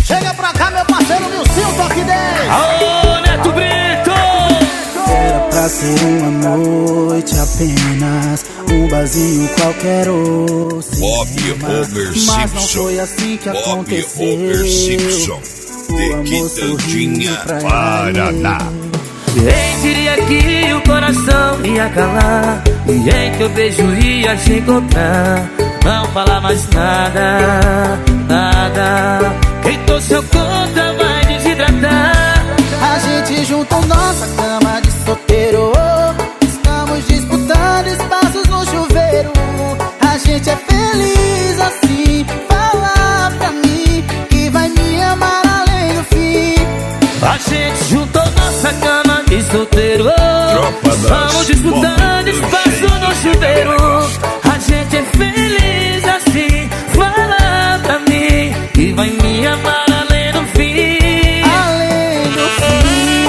Chega pra cá, meu parceiro Nilcinho, toque 10. Alô, Neto Brito. Era pra ser uma noite apenas, um barzinho qualquer ou Bob Homer Simpson. mas não foi assim que aconteceu. Bob Homer Simpson, de Quitandinha, Paraná. Quem diria que o coração ia calar e em teu beijo ia te encontrar? Não falar mais nada, nada. Quem trouxe seu conta vai desidratar. A gente juntou nossa cama de solteiro, estamos disputando espaços no chuveiro. A gente é feliz assim, fala pra mim que vai me amar além do fim. A gente juntou nossa cama de solteiro, estamos disputando espaço no chuveiro. A gente é feliz assim, fala pra mim que vai me amar além do fim. Além do fim.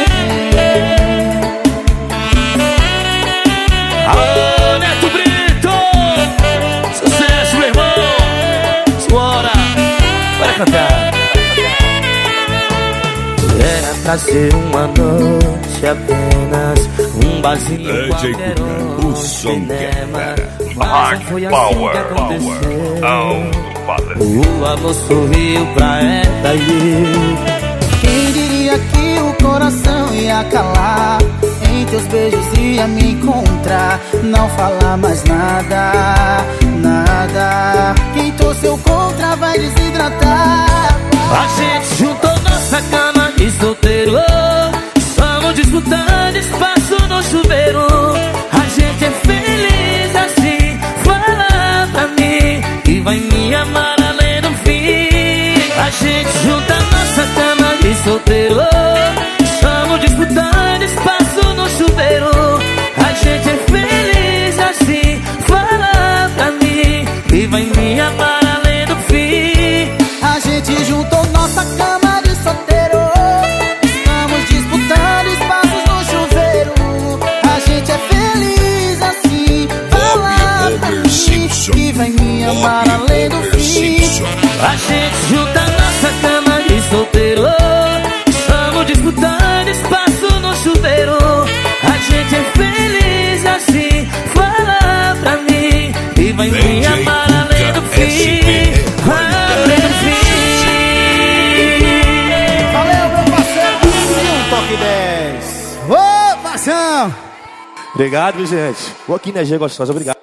Alô, Neto Brito. Sucesso, meu irmão. Bora, bora cantar. Era pra ser uma noite apenas, um barzinho qualquer o som que é mas não foi assim que aconteceu. O amor sorriu pra ela e eu. Quem diria que o coração ia calar, em teus beijos ia me encontrar. Não falar mais nada, nada. Quem torceu contra vai desidratar. A gente juntou nossa cama de solteiro, estamos disputando espaço no chuveiro. A gente é feliz assim, fala pra mim que vai me amar além do fim. A gente junta nossa cama de solteiro, estamos disputando espaço no chuveiro. A gente é feliz assim, fala pra mim que vai me amar além do fim. A gente juntou nossa cama de solteiro, estamos disputando espaços no chuveiro. A gente é feliz assim, fala pra mim que vai me amar além do fim. A gente junta nossa cama de solteiro, estamos disputando espaço no chuveiro. A gente é feliz assim, fala pra mim que vai me amar além do fim. Além do fim. Valeu, meu parceiro Nilcinho, toque 10. Ô, paixão. Obrigado, gente. Vou aqui, né, G Gostosa. Obrigado.